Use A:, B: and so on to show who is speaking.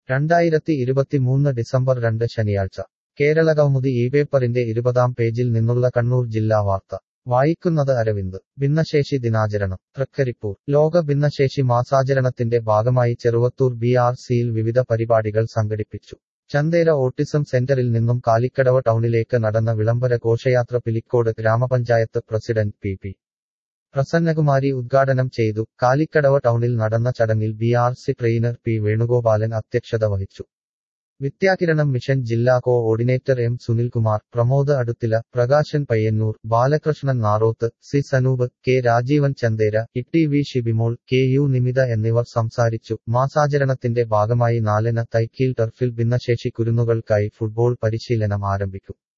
A: 2023 December 2 ശനിയാഴ്ച കേരളകൗമുദി പേപ്പറിന്റെ 20-ാം പേജിൽ നിന്നുള്ള കണ്ണൂർ ജില്ലാ വാർത്ത വായിക്കുന്നത് അരവിന്ദ്. ഭിന്നശേഷി ദിനാചരണം തൃക്കരിപ്പൂർ. ലോക ഭിന്നശേഷി മാസാചരണത്തിന്റെ ഭാഗമായി ചെറുവത്തൂർ BRCയിൽ വിവിധ പരിപാടികൾ സംഘടിപ്പിച്ചു. ചന്തേര ഓട്ടിസം സെന്ററിൽ നിന്നും കാലിക്കടവ് ടൗണിലേക്ക് നടന്ന വിളംബര ഘോഷയാത്ര പിലിക്കോട് ഗ്രാമപഞ്ചായത്ത് പ്രസിഡന്റ് പി. പ്രസന്നകുമാരി ഉദ്ഘാടനം ചെയ്തു. കാലിക്കടവ് ടൗണിൽ നടന്ന ചടങ്ങിൽ BRC ട്രെയിനർ പി. വേണുഗോപാലൻ അധ്യക്ഷത വഹിച്ചു. വിദ്യാകിരണം മിഷൻ ജില്ലാ coordinator M. Sunilkumar, Pramod Aduthila, Prakashan Payyanur, Balakrishnan Naroth, C. Sanoop, K. Rajeevan Chanthera, E T V. Shibimol, KU Nimitha എന്നിവർ സംസാരിച്ചു. മാസാചരണത്തിന്റെ ഭാഗമായി 4-ന് തൈക്കീൽ ടർഫിൽ ഭിന്നശേഷി കുരുന്നുകൾക്കായി ഫുട്ബോൾ പരിശീലനം ആരംഭിക്കും.